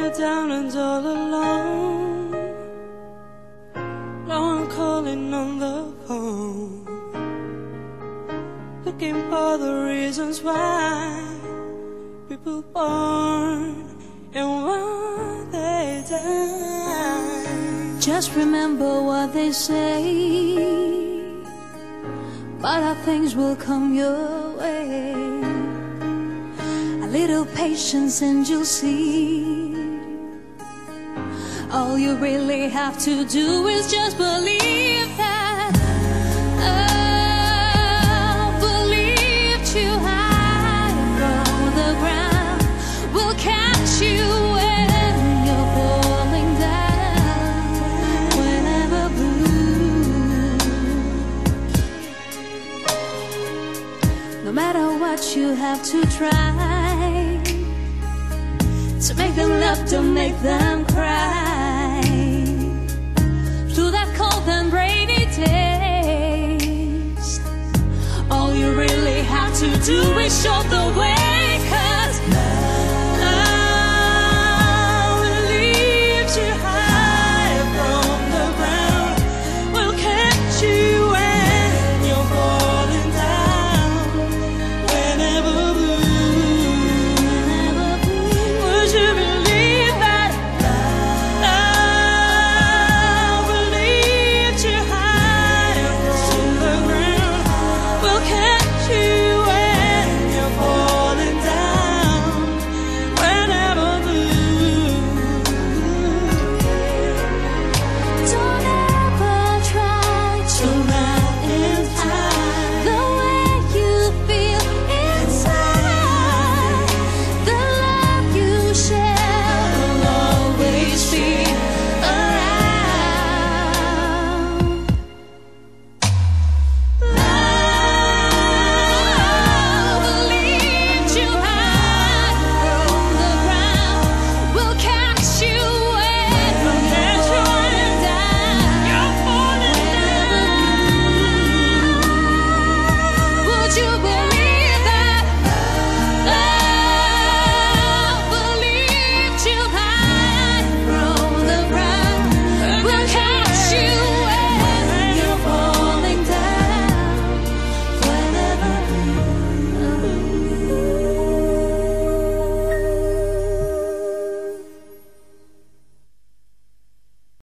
down and all alone. No one calling on the phone, looking for the reasons why people born and why they die. Just remember what they say, better things will come your way. A little patience and you'll see. All you really have to do is just believe that. Oh, believe too high from the ground will catch you when you're falling down. Whenever blue, no matter what you have to try to make them laugh, don't make them cry. Through that cold and rainy days, all you really have to do is show the way.